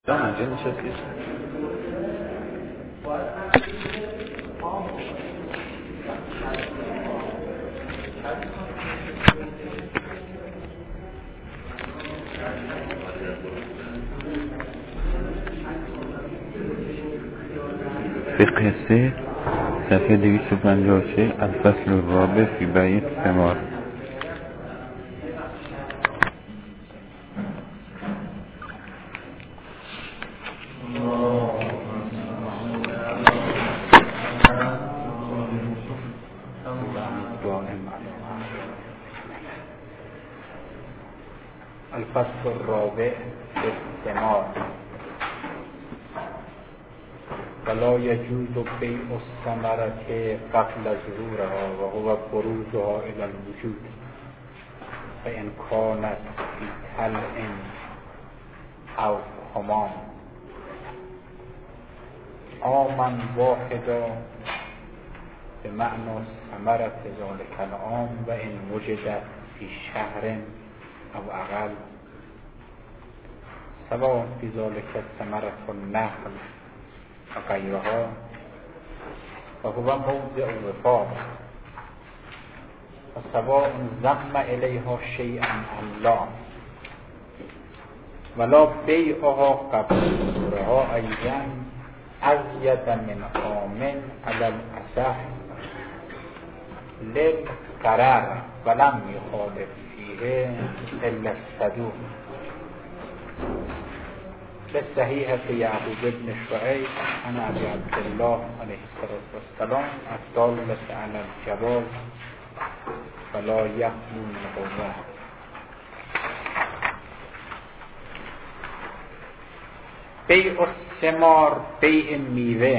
اینجا نشستی فقه 3 صفحه 256 الفصل الرابع فی بیع الثمار. الفصل الرابع فی الثمار. ولا يجوز بيع الثمرة قبل ظهورها وهو بروزها إلى الوجود فإن كانت في طلع أو خمام عاما واحدا بمعنى ثمرة ذلك العام وإن وجدت في شهر أو أقل سواء في ذلك ثمرة النخل وغيرها وهو موضع وفاق وسواء ضم إليها شيئا أم لا ولا بيعها قبل ظهورها أيضا أزيد من عام على الأصح للقرار ولم يخالف فيه إلا الصدوق بالصحيحة يعقوب بن شعيب عن أبي عبد الله عليه الصلاة والسلام الدالة على الجواز ولا يخلو من غرة. بیع الثمار بیع میوه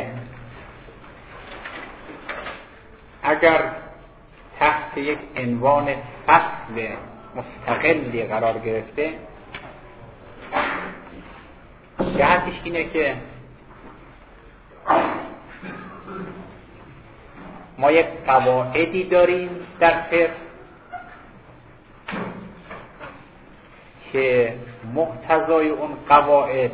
اگر تحت یک عنوان فصل مستقلی قرار گرفته، جهتش اینه که ما یک قواعدی داریم در فقه که مقتضای اون قواعد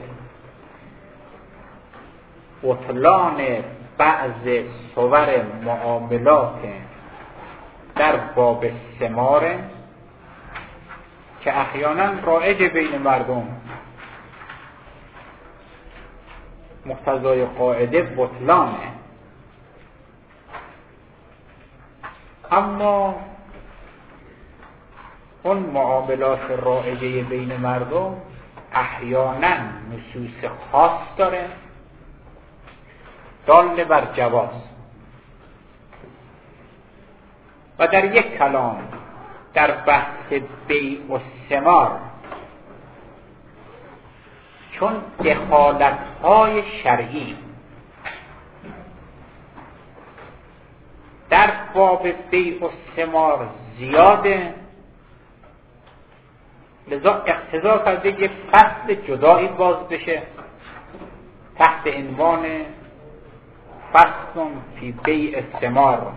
بطلان بعض صور معاملات در باب ثمار که احیانا رایج بین مردم، مقتضای قاعده بطلانه، اما اون معاملات رایجه بین مردم احیانا نصوص خاص داره دال بر جواز و در یک کلام در بحث بیع و ثمار چون دخالت‌های شرعی در باب بیع و ثمار زیاده، لذا اقتضا کرده یک فصل جدایی باز بشه تحت عنوان فصل فی بیع الثمار.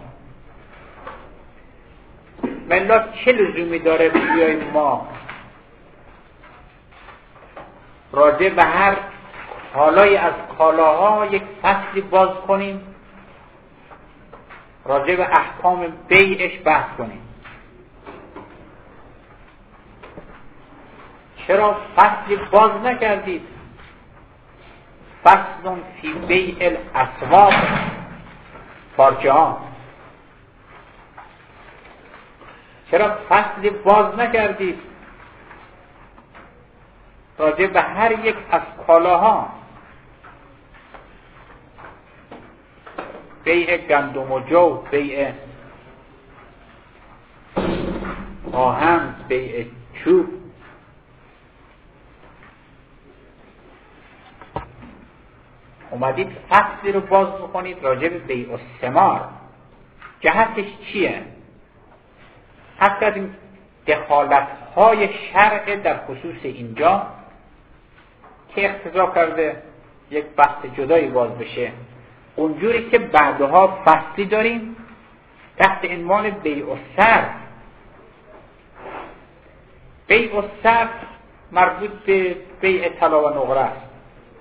ملا چه لزومی داره بیاییم ما راجع به هر کالای از کالاها یک فصلی باز کنیم، راجع به احکام بیعش بحث کنیم؟ چرا فصلی باز نکردید؟ فصل فی بیع الاسواق پارچه ها. چرا فصلی باز نکردید راجع به هر یک از کالاها؟ بیع گندم و جو، بیع آهن، بیع چوب. اومدید فصلی رو باز بکنید راجع به بیع الثمار. جهتش چیه؟ حتی از این دخالت‌های شرع در خصوص اینجا که اقتضا کرده یک بحث جدایی باز بشه، اونجوری که بعدها فصلی داریم تحت عنوان بیع الصرف. بیع الصرف مربوط به بیع طلا و نقره است.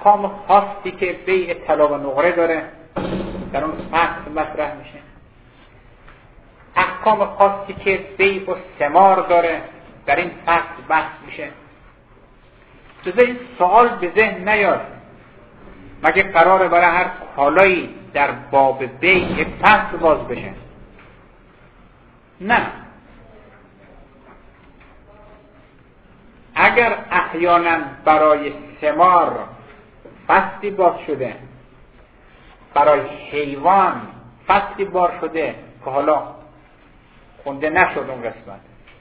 احکام خاصی که بیع طلا و نقره داره در اون فصل مطرح میشه. احکام خاصی که بیع و ثمار داره در این فصل بحث میشه. جزء این سوال به ذهن نیاد مگه قراره برای هر کالایی در باب بیع یک فصل باز بشه؟ نه. اگر احیانا برای ثمار فصلی باز شده، برای حیوان فصلی باز شده که حالا خونده نشد اون قسمت،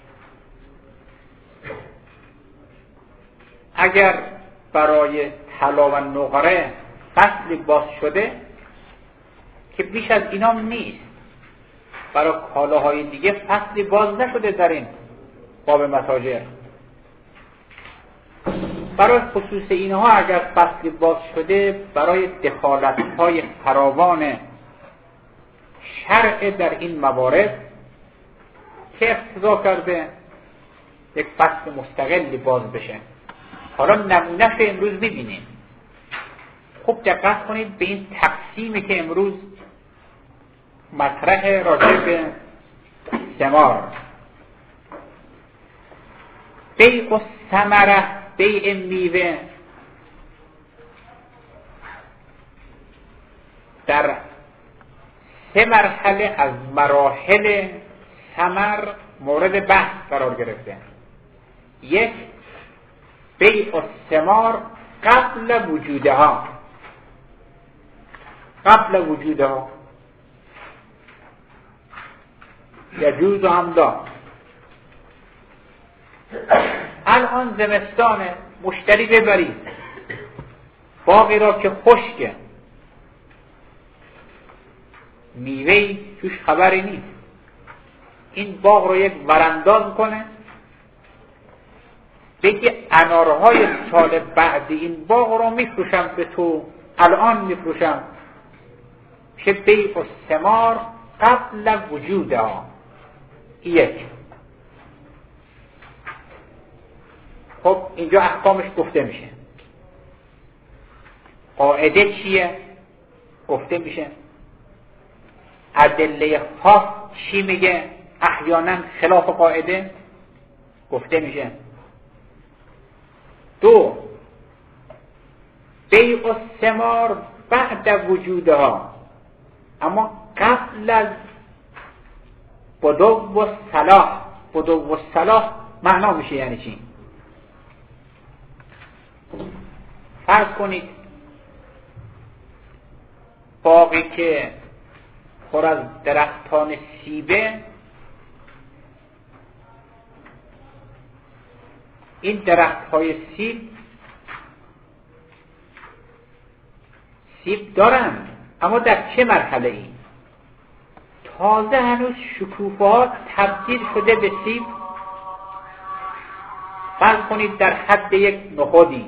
اگر برای طلا و نقره فصلی باز شده که بیش از اینا نیست، برای کالاهای دیگه فصلی باز نشده در این باب متاجر. برای خصوص اینها اگر فصلی باز شده، برای دخالت‌های فراوان شرع در این موارد که اقتضا کرده یک فصل مستقلی باز بشه. حالا نمونه‌اش امروز ببینیم. خوب دقت کنید به این تقسیمی که امروز مطرح راجع به ثمار. بیع الثمره، بیع میوه، در 3 مرحله از مراحل ثمر مورد بحث قرار گرفته. 1 بیع الثمار قبل وجودها، قبل وجودها یجوز هم داد. الان زمستانه، مشتری ببرید باغی را که خشکه، میوهی توش خبری نیست، این باغ رو یک ورانداز کنه، بگی انارهای سال بعد این باغ رو میفروشم به تو، الان میفروشم، میشه بیع الثمار قبل وجودها. 1. خب اینجا احکامش گفته میشه. قاعده چیه؟ گفته میشه. ادله خاص چی میگه؟ احیانا خلاف قاعده گفته میشه. 2 بیع الثمار بعد وجودها، اما قبل از بدو و صلاح. بدو و صلاح معنا میشه یعنی چی؟ فرض کنید باقی که پر از درختان سیبه، این درخت‌های سیب دارن، اما در چه مرحله ای؟ تازه هنوز شکوفه‌ها تبدیل شده به سیب. فرض کنید در حد یک نخودی،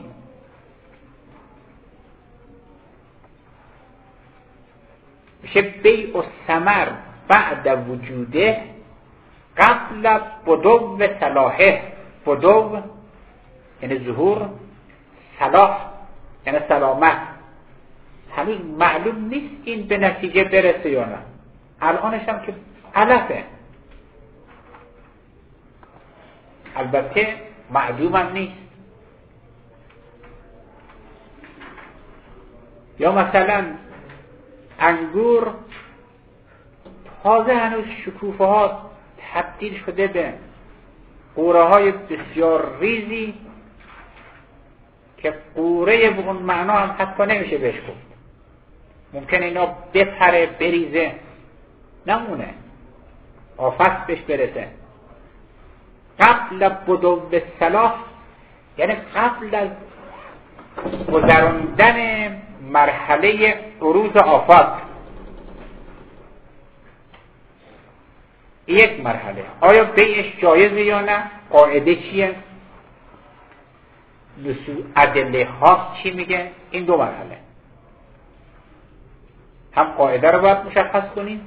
میشه بیع الثمر بعد وجوده قبل بدو صلاحه. بدو یعنی ظهور، صلاح یعنی سلامت. هنوز معلوم نیست این به نتیجه برسه یا نه، الانش هم که علفه، البته معلوم هم نیست. یا مثلا انگور تازه هنوز شکوفه ها تبدیل شده به قوره های بسیار ریزی که قوره به اون معنا هم حتی نمیشه بهش گفت. ممکنه اینا بپره بریزه نمونه، آفت بهش برسه. قبل بدو به صلاح یعنی قبل از گذراندن مرحله عروض آفات. 1 مرحله. آیا بیعش جایزه یا نه؟ قاعده چیه؟ ادله خاص چی میگه؟ این 2 مرحله. هم قاعده رو باید مشخص کنیم،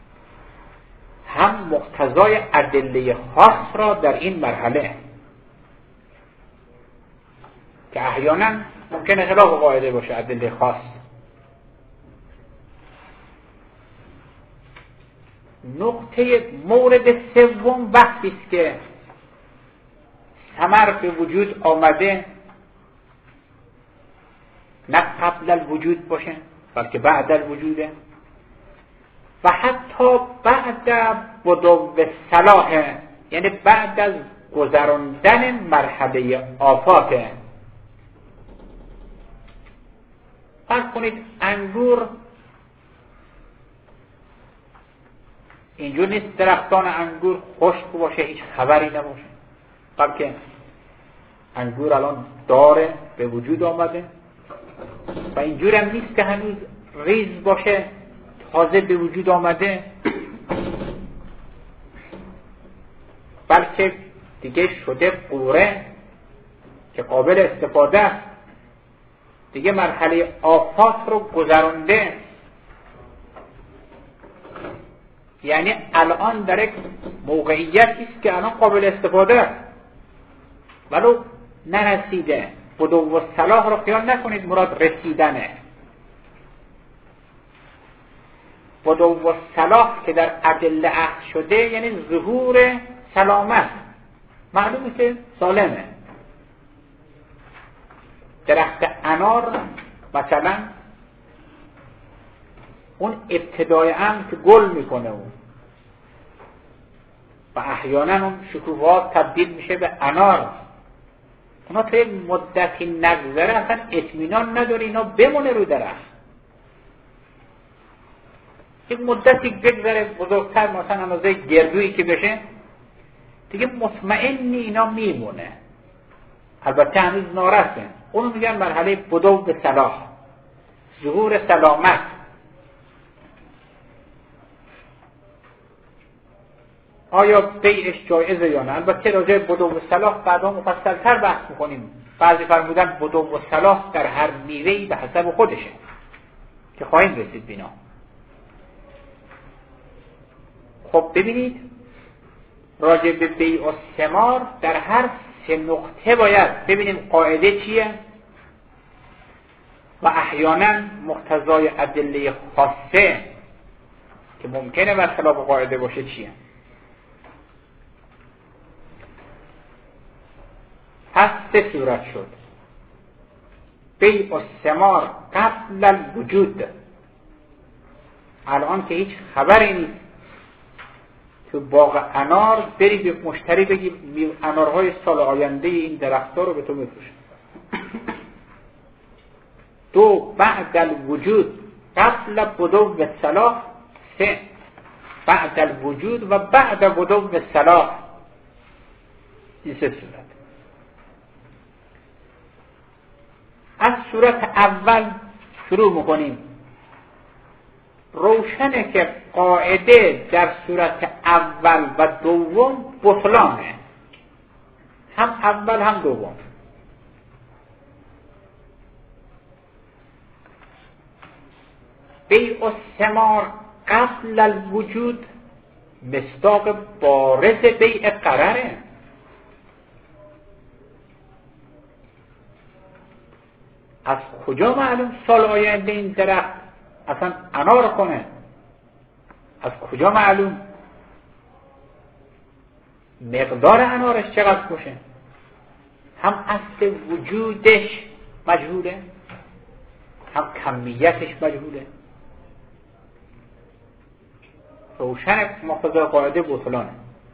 هم مقتضای ادله خاص را در این مرحله. که احیانا ممکنه خلاف قاعده باشه، ادله خاص. نقطه مورد سوم وقتی است که ثمر به وجود آمده نه قبل الوجود باشه بلکه بعد الوجوده و حتی بعد بدو صلاح، یعنی بعد از گذراندن مرحله آفاته. فرض کنید انگور اینجور نیست درختان انگور خشک باشه هیچ خبری نباشه، بلکه انگور الان داره به وجود آمده و اینجور هم نیست که هنوز ریز باشه تازه به وجود آمده، بلکه دیگه شده قوره که قابل استفاده است، دیگه مرحله آفات رو گذرانده، یعنی الان در یک موقعیتی است که الان قابل استفاده است ولو نرسیده. بدو و صلاح رو خیال نکنید مراد رسیدنه. بدو و صلاح که در ادله عهد شده یعنی ظهور سلامت، معلومه که سالمه. درخت انار مثلا اون ابتدای امر که گل میکنه اون و احیانا اون شکوفات تبدیل میشه به انار، اونا تا یک مدتی نگذره اصلا اطمینان نداره اینا بمونه رو درخت. یک مدتی بگذره بزرگتر مثلا اندازه گردویی که بشه دیگه مطمئنی اینا میمونه، البته هنوز نارسته. اونو میگن مرحله بدو به صلاح، ظهور سلامت. آیا بیعش جایزه یا نه؟ البته راجع بدو و صلاح بعدا مفصل‌تر بحث می‌کنیم. بعضی فرمودن بدو و صلاح در هر میوه‌ای به حسب خودشه که خواهیم رسید بینا. خب ببینید راجع به بیع و ثمار در هر سه نقطه باید ببینیم قاعده چیه و احیانا مقتضای ادله خاصه که ممکنه برخلاف قاعده باشه چیه. پس سه صورت شد: بیع و ثمار قبل الوجود، الان که هیچ خبری نیست تو باغ انار بری به مشتری بگی انارهای سال آینده این درخت‌ها رو به تو میفروشم. دو بعد الوجود قبل بدو و صلاح، سه بعد الوجود و بعد بدو و صلاح. این سه صورت. از صورت اول شروع میکنیم. روشنه که قاعده در صورت اول و دوم بطلانه، هم اول هم دوم. بیع و ثمار قبل الوجود مصداق بارز بیع قراره. از کجا معلوم سال آینده این درخت اصلا انار کنه؟ از کجا معلوم مقدار انارش چقدر باشه؟ هم اصل وجودش مجهوله، هم کمیتش مجهوله. روشن مقتضای قاعده بطلانه.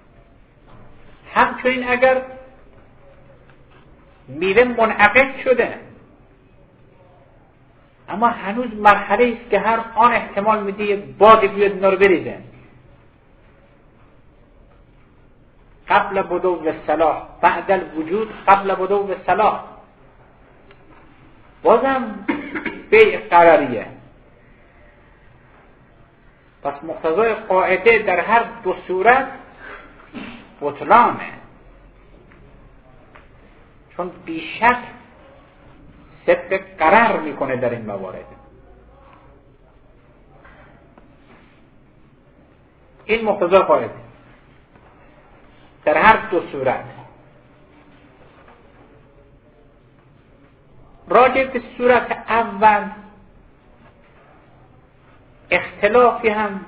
همچنین اگر میوه منعقد شده اما هنوز مرحله است که هر آن احتمال میده یک بادی بیاد اینا رو بریزه، قبل بدو و صلاح بعد الوجود قبل بدو و صلاح، بازم بیع قراریه. پس مقتضای قاعده در هر دو صورت بطلانه، چون بیشک صدق قرار میکنه در این موارد. این مقتضای قاعده در هر دو صورت. راجع به صورت اول اختلافی هم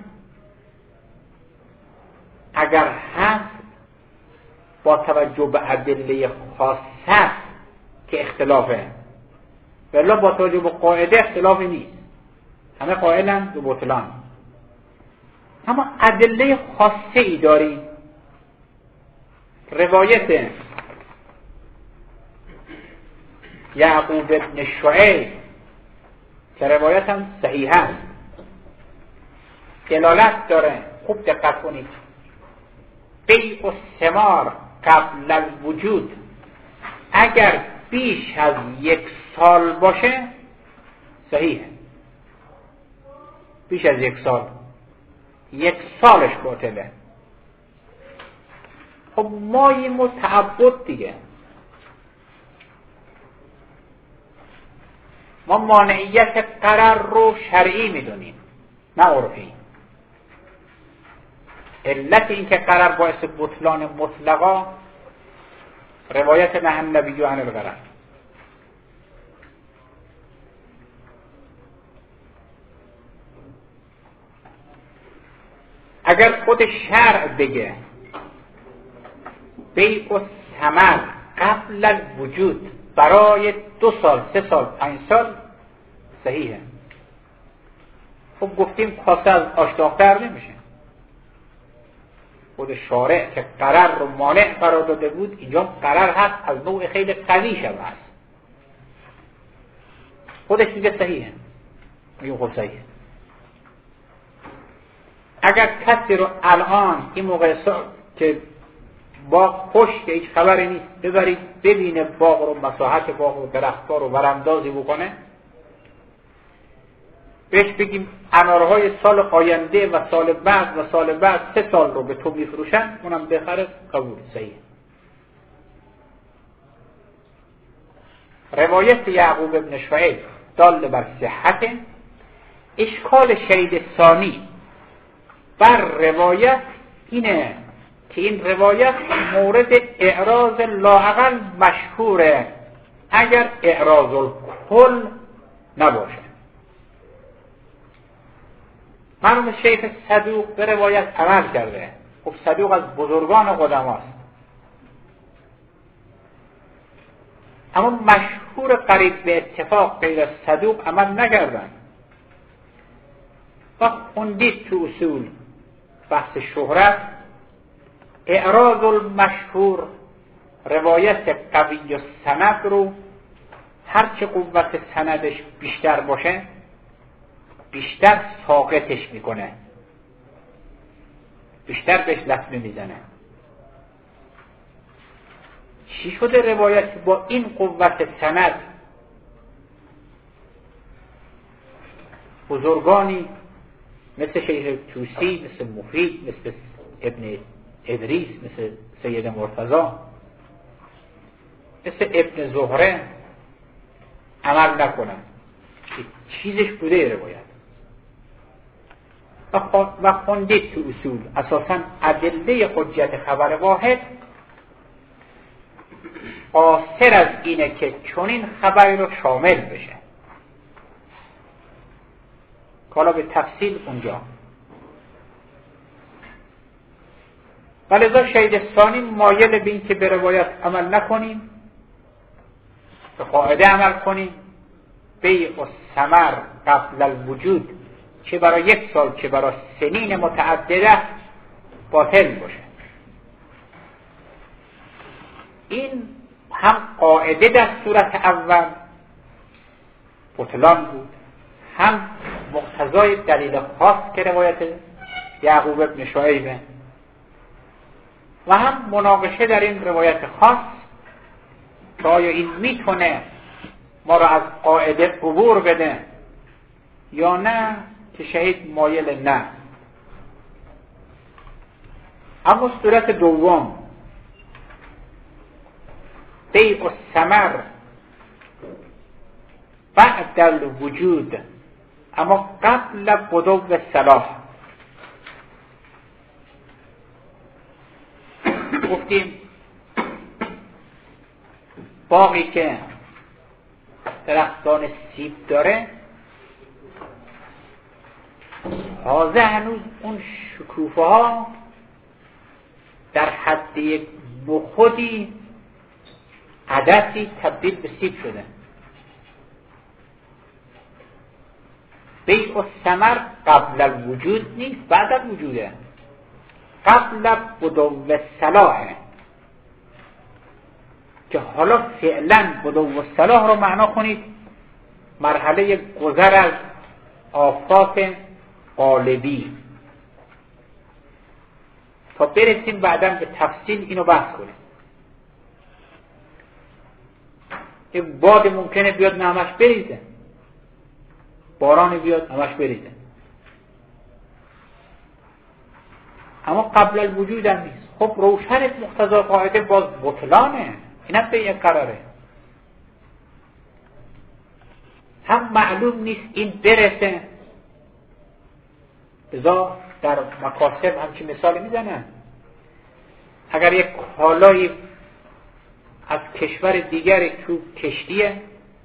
اگر هست با توجه به ادله خاصه که اختلافه، ولی با توجه به قاعده اختلافی نیست، همه قائلن به بطلان. اما ادله خاصه ای داریم. روایت یعقوب بن شعیب که روایت هم صحیح است، دلالت داره، خوب دقت کنید، بیع الثمار قبل الوجود اگر بیش از 1 سال باشه صحیحه. بیش از 1 سال، 1 سالش باطله. خب ما این متعبد دیگه، ما مانعیت قرار رو شرعی میدونیم نه عرفی. علت این که قرار باعث بطلان مطلقا روایت نهی النبی عن القرار. اگر خود شرع بگه بیع الثمر قبل الوجود برای 2 سال 3 سال 5 سال صحیحه. خب گفتیم کاسه از آش داغ‌تر نمیشه. خود شارع که قرار رو مانع قرار داده بود، اینجا قرار هست از نوع خیلی قوی شب هست، خودش دیگه صحیحه. میگه خب صحیحه. اگر کسی رو الان این موقع که باغ خشک هیچ خبری نیست ببرید ببینه باغ رو، مساحت باغ رو، درخت‌ها رو وراندازی بکنه، بهش بگیم انارهای سال آینده و سال بعد و سال بعد 3 سال رو به تو میفروشن، اونم بخره، قبول، صحیح. روایت یعقوب ابن شعیب دال بر صحت. اشکال شهید ثانی بر روایت اینه که این روایت مورد اعراض لااقل مشهوره اگر اعراض الکل نباشه. مرحوم شیخ صدوق به روایت عمل کرده. خب صدوق از بزرگان قدماست، اما مشهور قریب به اتفاق غیر صدوق عمل نکردن. و خوندید تو اصول بحث شهرت، اعراض المشهور روایت قوی السند رو هرچه قوت سندش بیشتر باشه بیشتر ساقطش میکنه، بیشتر بهش لطمه میزنه. چی شده روایت با این قوت سند بزرگانی مثل شیخ توسی، مثل مفید، مثل ابن ادریس، مثل سید مرتضی، مثل ابن زهره عمل نکنن؟ چیزش بوده روایت. و خوندید تو اصول اساساً ادله حجت خبر واحد قاصر از اینه که چنین خبری رو شامل بشه. حالا به تفصیل اونجا. ولذا شهید ثانی مایل به این که به روایت عمل نکنیم، به قاعده عمل کنیم، بیع الثمر قبل الوجود چه برای 1 سال چه برای سنین متعدده باطل باشه. این هم قاعده در صورت اول بطلان بود، هم مقتضای دلیل خاص که روایت یعقوب ابن شعیبه، و هم مناقشه در این روایت خاص که آیا این میتونه ما را از قاعده عبور بده یا نه، که شهید مایل نه. اما صورت دوم بیع الثمر بعد الوجود اما قبل بدو صلاح. گفتیم باقی که درختان سیب داره، تازه هنوز اون شکوفه ها در حد یک نخودی عدسی تبدیل به سیب شده. بیع الثمر قبل الوجود نیست، بعد از وجوده، قبل بدو الصلاح، که حالا فعلا بدو الصلاح رو معنا کنید مرحله گذر از آفات قالبی، تا برسیم بعداً به تفصیل اینو بحث کنیم. یک باد ممکنه بیاد نه همش بریزه، باران بیاد همش بریزه، اما قبل الوجود هم نیست. خب روشن مقتضا قاعده باز بطلانه، اینم به یک قراره. هم معلوم نیست این برسه، ازا در مکاسب همچین مثال میزنن. اگر یک کالایی از کشور دیگری تو کشتیه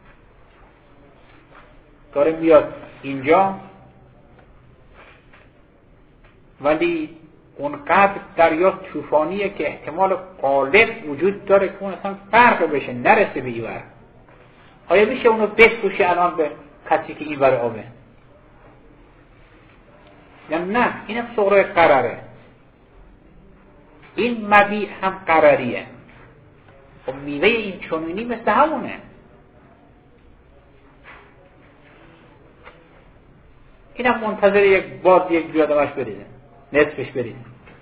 داره میاد اینجا، ولی اونقدر دریا طوفانیه که احتمال غالب وجود داره که اون اصلا فرق بشه، نرسه به اینور. آیا میشه اونو بفروشی الان به کسی که اینور آبه؟ یا نه، اینم صغرای قراره. این مبیع هم قراریه. خب میوه این چنینی مثل همونه. اینم منتظر یک باد یک بیادمش بریزه، نصفش بریزه،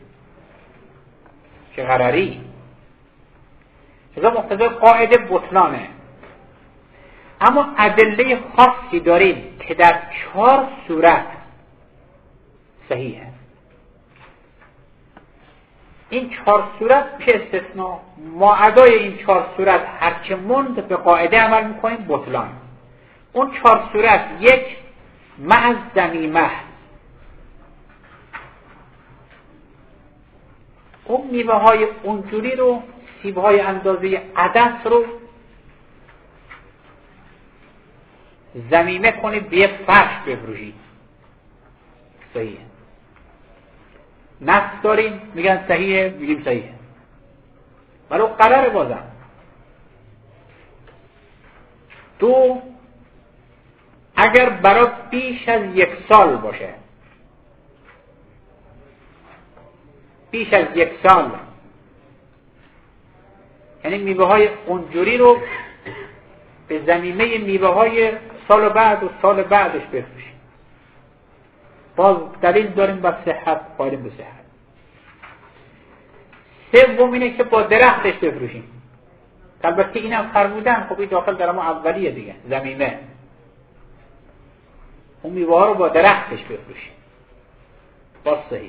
چه قراری. چه مقتضای قاعده بطلانه. اما ادله خاصی داریم که در 4 صورت صحیحه. این 4 صورت میشه استثناء. ما ادای این 4 صورت هرچه مند به قاعده عمل میکنیم بطلان. اون 4 صورت: یک، مع ذمیمه، اون میوه های اونجوری رو، سیب های اندازه عدس رو ذمیمه کنید، به یک فرش بفروشید، صحیحه. نص داریم میگن صحیحه، میگیم صحیحه، ولو قرار بازم. 2، اگر برای بیش از 1 سال باشه، بیش از 1 سال، یعنی میوه های اونجوری رو به ضمیمه میوه های سال بعد و سال بعدش بفروشیم، باز دلیل داریم با صحت، قائلیم به صحت. 3 اینه که با درختش بفروشیم، البته اینم فرمودن، خب این داخل در ما اولیه دیگه، ضمیمه، اون میوه ها رو با درختش بفروشیم، باز صحیح.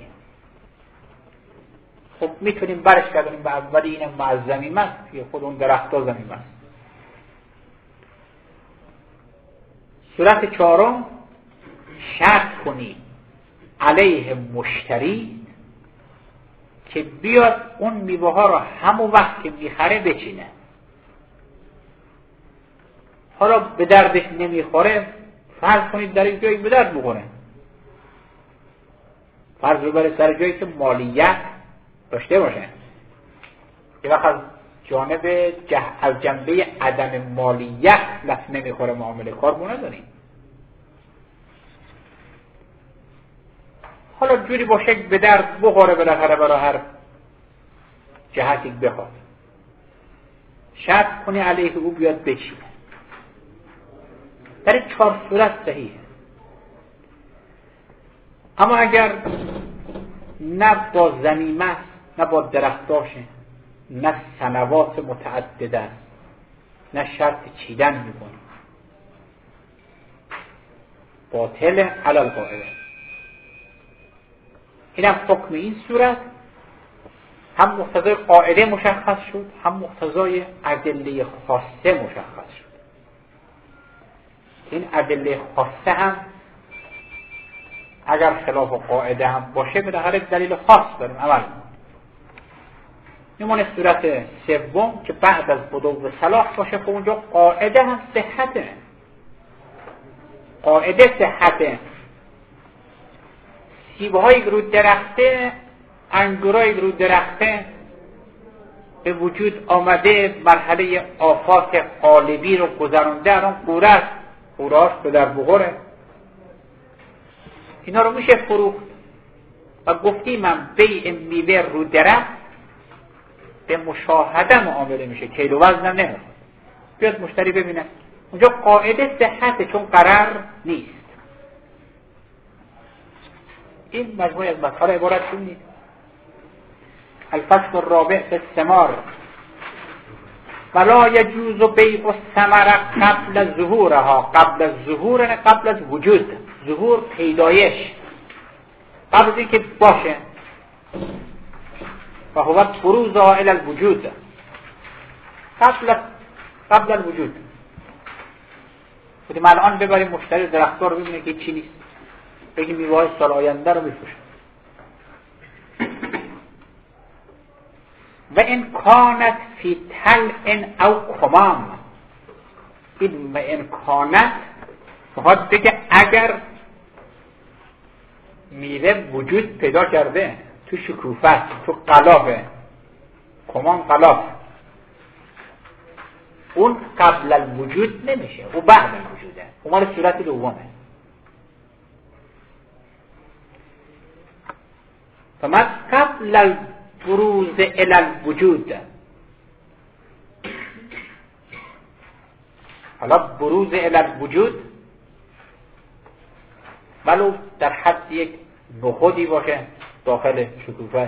خب میتونیم برش کردیم به اولی، اینم مع ضمیمه است، که خود اون درخت ها ضمیمه است. صورت 4، شرط کنی علیه مشتری که بیاد اون میوه ها رو همون وقت که میخره بچینه. حالا به دردش نمیخوره، فرض کنید در یک جایی به درد بخوره، فرض ببره سر جایی که مالیت داشته باشه. یه وقت از جانب از جنبه عدم مالیت لفت نمیخوره، معامله کار بو نداریم. حالا جوری باشه به درد بخوره بالاخره برای هر جهتی بخواد، شرط کنی علیه او بیاد بچینه. در این 4 صورت صحیحه. اما اگر نه با ضمیمه است، نه با درختاشه، نه سنوات متعدده است، نه شرط چیدن میکنه، باطل علی القاعده. اینم حکم این صورت، هم مقتضای قاعده مشخص شد، هم مقتضای ادله خاصه مشخص شد. این ادله خاصه هم اگر خلاف قاعده هم باشه، بالاخره دلیل خاص داریم عمل کنیم. میمونه صورت سوم که بعد از بدو صلاح باشه. خب اونجا قاعده هم صحته، قاعده صحته. سیب‌هایی رو درخته، انگورایی رو درخته به وجود آمده، مرحله آفات قالبی رو گذرانده، الان قوره است، قوره‌اش به در بخوره. اینا رو میشه فروخت. و گفتیم من بیع میوه رو درخت به مشاهده معامله میشه، کیل و وزن نمیخواد. بیاد مشتری ببینه. اونجا قاعده صحته چون قرار نیست. این مجموعه از مسائل عبارت چون نیست. الفصل الرابع فی الثمار ولا یجوز بیع الثمر قبل ظهورها. قبل از ظهور یعنی قبل از وجود. ظهور پیدایش، قبل از اینکه باشه. و هو بروز الى الوجود، قبل الوجود. بودیم الان ببریم مشتری درختار رو ببینه که چی نیست، بگیم میوه‌های سال آینده رو میفروشه. و این کانت فی طلع او کمام، این و این کانت میخواد بگه اگر میوه وجود پیدا کرده تو شکوفه، تو قلافه، کمان قلاف، اون قبل الوجود نمیشه، اون بعد الوجوده، اون مال صورت دومه. فمت قبل البروز الى الوجود. حالا بروز الى الوجود ولو در حد یک نخودی باشه داخل شکوفهش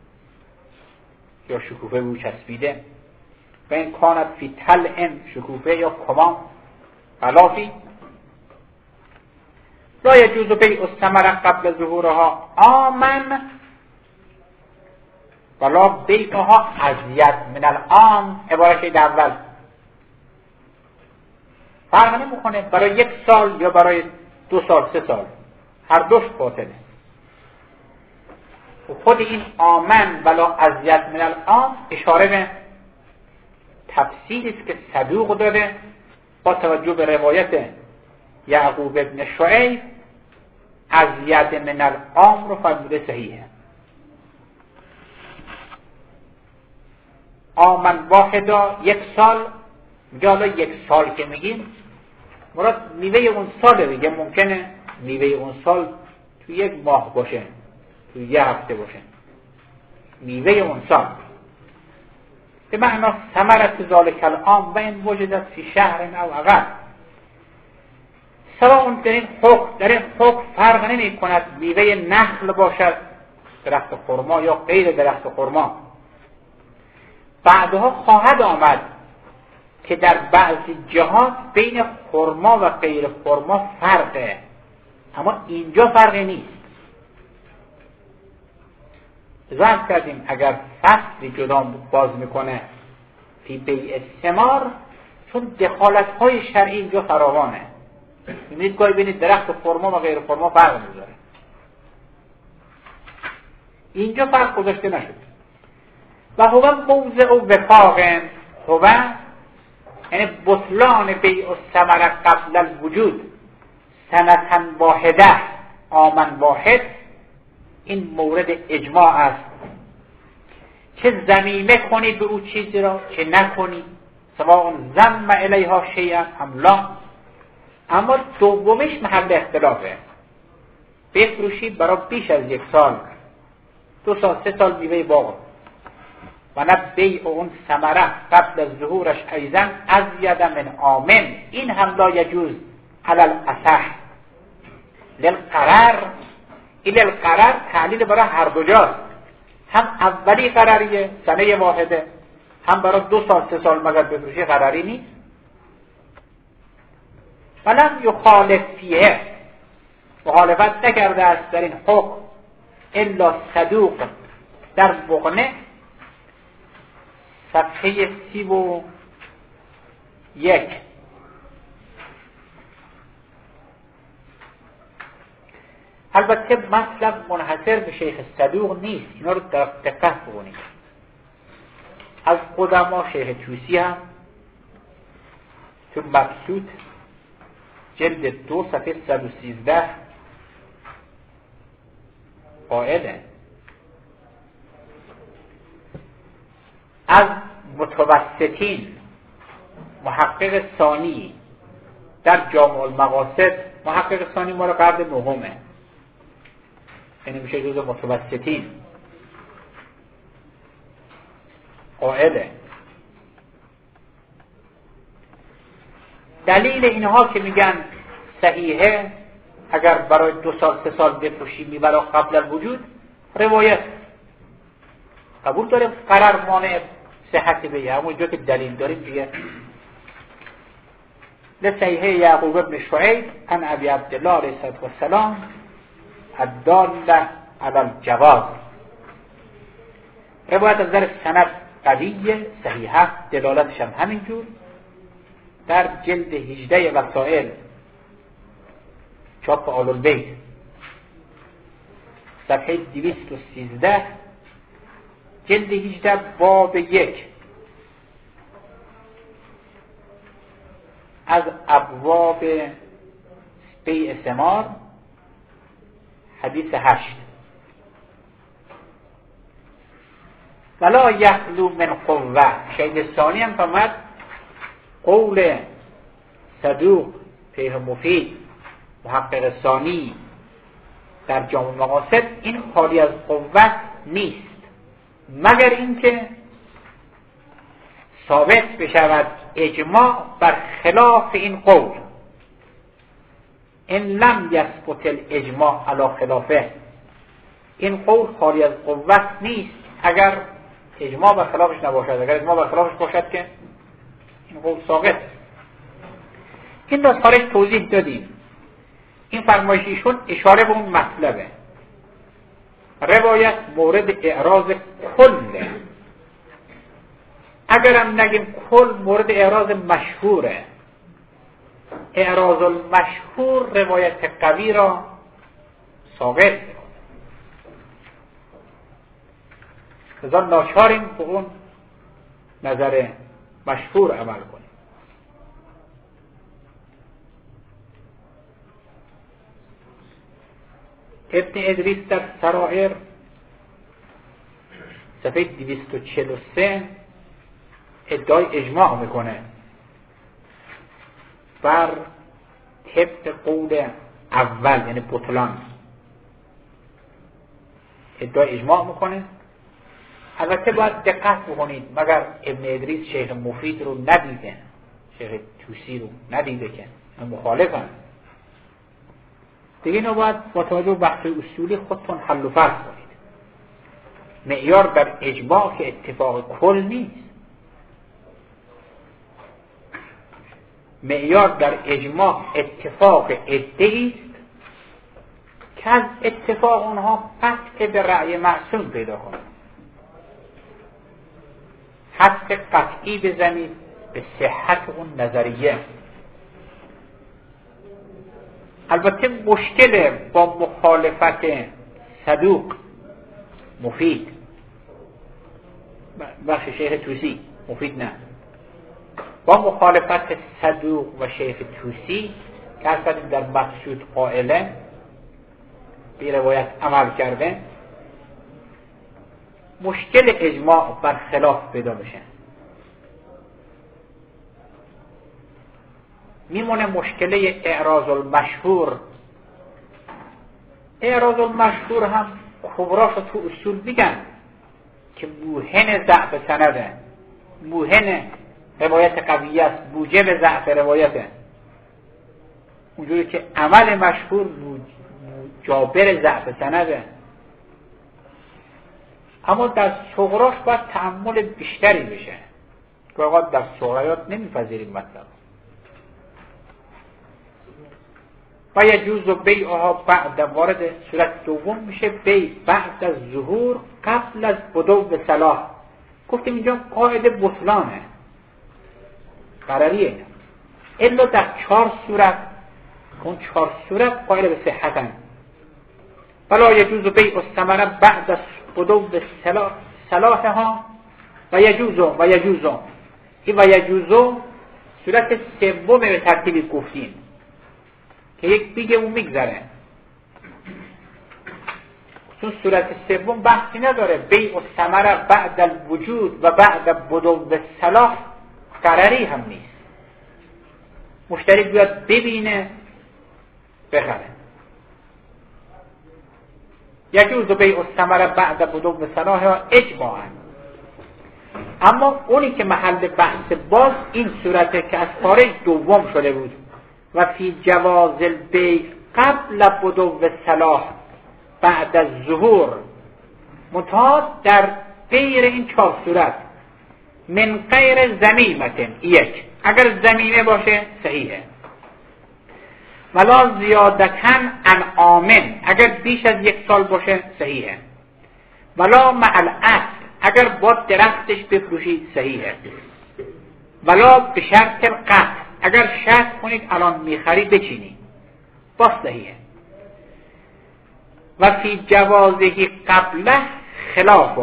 یا شکوفه رو چسبیده. و این کانت فی طلع، شکوفه یا کمان غلافی. لا یجوز بیع الثمر قبل ظهورها عاما ولا بیعها ازید من العام. عبارت اول فرق نمیکنه برای 1 سال یا برای 2 سال 3 سال، هر دوش باطله. خود این آمن ولا ازید من العام اشاره به تفسیری است که صدوق داده با توجه به روایت یعقوب ابن شعیب. ازید من العام رو فرموده صحیحه. آمن واحدا 1 سال. جالا 1 سال که میگیم مراد میوه اون ساله دیگه. ممکنه میوه اون سال تو 1 ماه باشه، تو 1 هفته باشه. میوه اون سال به معنی ثمرت ذالک العام و این وجدت فی شهر او اقل. سواء در این حکم فرق نمی کند میوه نخل باشد، درخت خرما، یا غیر درخت خرما. بعدها خواهد آمد که در بعضی جهات بین خرما و غیر خرما فرقه، اما اینجا فرقی نیست. ذکر کردیم اگر فصلی جدا باز میکنه فی بیع الثمار، چون دخالت‌های شرعی اینجا فراوانه. می‌بینید گاهی ببینید درخت خرما و غیر خرما فرق می‌ذاره. اینجا فرق گذاشته نشد. و هو موضع وفاق، هو یعنی بطلان بیع الثمر قبل الوجود سنة واحده، آمن واحد. این مورد اجماع است. چه ضمیمه کنید به او چیزی را چه نکنید، سواء ضم الیها شیئا ام لا. اما دومش محل اختلافه. بفروشید برای بیش از 1 سال، 2 سال 3 سال میوه باغ، و نه بیع اون ثمره قبل از ظهورش ایضا ازید من آمن. این هم لا یجوز علی الاصح للقرار. این القرار تعلیل برای هر دو جاست. هم اولی قراریه سنه واحده، هم برای 2 سال 3 سال مگر بفروشی قراری نیست. ولم یخالف فیه، مخالفت نکرده است در این حکم الا صدوق در بغنه صفحه 31. البته مطلب منحصر به شیخ صدوق نیست، اینا رو دقت بکنید. از قدما شیخ توسی هم تو مبسوط جلد 2 صفحه 113 قائله از متوسطین محقق ثانی در جامع المقاصد، محقق ثانی مال قرن نهمه، یعنی میشه جز متوسطین، قائله دلیل اینها که میگن صحیحه اگر برای 2 سال 3 سال بپوشی میبرا قبل الوجود، روایت قبول داره قرار مانع صحت به همون جا که دلیل داریم دیگه. لصحیح یعقوب بن شعیب عن ابی عبدالله علیه السلام الداله علی الجواز، روایت از نظر سند قویه صحیحه، دلالتش هم همینجور. در جلد 18 وسائل چاپ آل البیت صفحه 213 جلد 18 باب 1 از ابواب بیع ثمار حدیث 8 ولا یخلو من قوه. شهید ثانی هم فرمود قول صدوق فیه مفید محقق ثانی در جامع المقاصد این خالی از قوت نیست مگر اینکه ثابت بشود اجماع بر خلاف این قول. ان لم یثبت الاجماع علی خلافه، این قول خالی از قوت نیست اگر اجماع بر خلافش نباشد. اگر اجماع بر خلافش باشد که این قول ساقط. این را خارج توضیح دادیم. این فرمایشیشون اشاره به اون مطلبه. روایت مورد اعراض کله، اگرم نگیم کل مورد اعراض مشهوره. اعراض المشهور روایت قوی را ساقط، لذا ناچاریم به اون نظر مشهور عمل کنیم. ابن ادریس در سرائر صفحه 243 ادعای اجماع میکنه بر طبق قول اول، یعنی بطلان ادعای اجماع میکنه. البته باید دقت بکنید مگر ابن ادریس شیخ مفید رو ندیده، شیخ توسی رو ندیده که مخالفن دیگه. اینو باید با توجه به بحث اصولی خودتون حل و فصل کنید. معیار در اجماع که اتفاق کل نیست، معیار در اجماع اتفاق عده‌ای است که از اتفاق اونها قطع به رأی معصوم پیدا کنند. حد قطعی بزنید به صحت اون نظریه. البته مشکل با مخالفت صدوق مفید، بخش شیخ توسی مفید نه، با مخالفت صدوق و شیخ توسی که اصلا در مقصود قائله بی روایت عمل کرده، مشکل اجماع بر خلاف پیدا میشه. میمونه مشکله اعراض المشهور. اعراض المشهور هم کبراش تو اصول میگن که موهن ضعف سنده، موهن روایت قویه است، موجب ضعف روایته. اونجوری که عمل مشهور جابر ضعف سنده. اما در صغراش باید تأمل بیشتری بشه که آقا در صغرایات نمیپذیریم مطلب. و یجوز بیعها بعد، وارد صورت دوم میشه بیع بعد از ظهور قبل از بدو صلاح. گفتیم اینجا قاعده بطلانه قرریه، الا در 4 صورت، اون 4 صورت قائل به صحتن. ولا یجوز بیع الثمره بعد از بدو صلاحها و یجوزو این و یجوزو صورت سوم به ترتیبی گفتیم که یک بیگه اون میگذره، چون صورت سوم بحثی نداره. بیع الثمره بعد الوجود و بعد بدو صلاح قراری هم نیست، مشتری بیاد ببینه بخره. یجوز بیع الثمره بعد بدو صلاح اجماعا. اما اونی که محل بحث باز این صورته که از خارج دوم شده بود و فی جواز البیع قبل بدو صلاح بعد از ظهور، متاد در غیر این 4 صورت، من غیر ذمیمه، یک اگر ذمیمه باشه صحیحه، ولا زیادتن عن آمن اگر بیش از 1 سال باشه صحیحه، ولا مع الاصل اگر با درختش بفروشید صحیحه، ولا به شرط قطع اگر شرط کنید الان میخری بچینی باز صحیحه. و فی جوازهی قبله خلاف،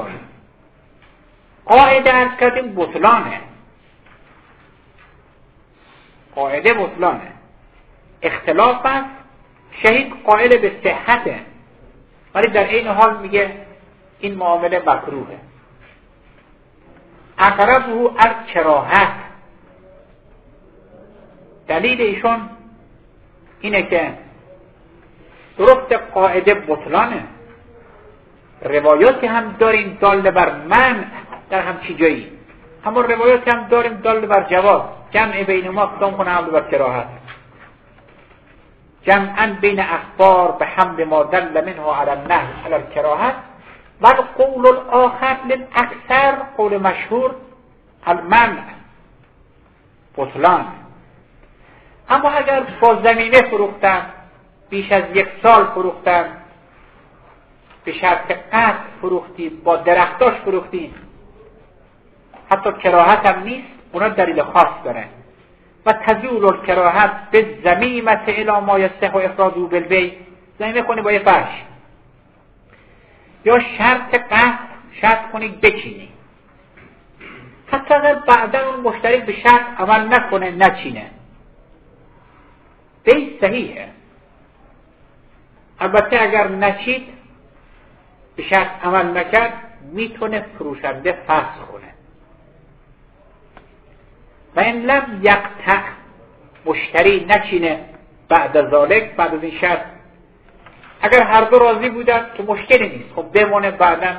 قاعده ارز کردیم بطلانه، قاعده بطلانه، اختلاف است. شهید قائل به صحته ولی در این حال میگه این معامله مکروهه. اقربه الکراهه، دلیل ایشون اینه که درست قاعده بطلانه، روایاتی هم داریم دال بر من در همچی جایی، اما روایاتی هم داریم دال بر جواز. جمع بین ما کدام کنه حمل بر کراهت، جمعا بین اخبار به حمل ما دل منه علی النهی علی الکراهت و القول الاخر للاکثر قول مشهور المنع بطلان. اما اگر با زمینه فروختن، بیش از 1 سال فروختن، به شرط قطع فروختی، با درختاش فروختی، حتی کراهت هم نیست، اونا دلیل خاص داره. و تزول الکراهت به زمیمت الی ما یصح افراده بالبیع، زمینه کنی با یه فرش، یا شرط قطع شرط کنی بچینی، حتی اگر بعدا اون مشتری به شرط عمل نکنه نچینه بیع صحیحه. البته اگر نچید به شرط عمل نکرد میتونه فروشنده فسخ کنه. و این لم یقطع، مشتری نچینه بعد از ذالک، بعد از این شرط اگر هر دو راضی بودن که مشکلی نیست، خب بمونه بعدا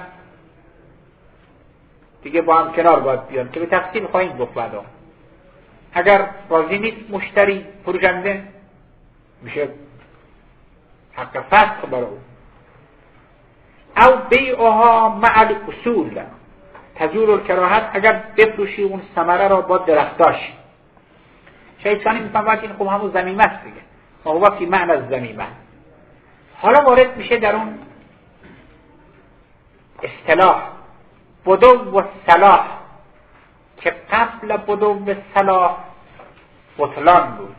دیگه با هم کنار باید بیان که به تفصیل خواهیم گفت بعدا. اگر راضی نیست مشتری فروشنده میشه حق فسخ برای او. او بیعها مع الاصول تزول الکراهت، اگر بفروشی اون ثمره را با درختاش. شیطانی میفهمد این خب همون ذمیمه است دیگه، ما فی معنی الذمیمه. حالا وارد میشه در اون اصطلاح بدو و صلاح که قبل بدو و صلاح بطلان بود.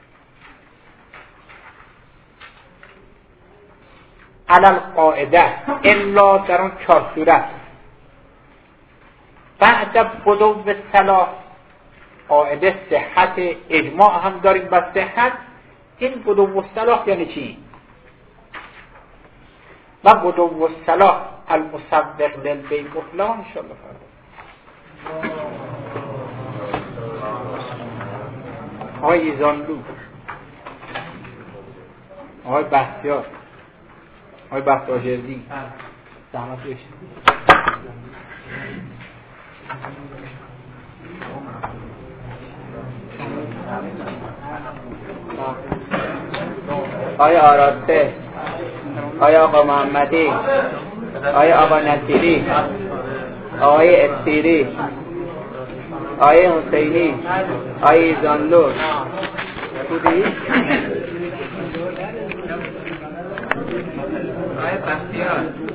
علل قاعده الا در اون 4 صورت بعد بدو و صلاح قاعده صحت، اجماع هم داریم بر صحت. این بدو و صلاح یعنی چی؟ و بدو و صلاح المصدق للبیع بطلان انشاءالله فردا. آقای زانلو، آقای بختیار، آقای بختاجردی زحمت بشید. آقای آراسته، آقای آقا محمدی، آقای آقا نصیری، آقای استیری، آقای حسینی، آقای زانلو بودی؟ آقای بختیار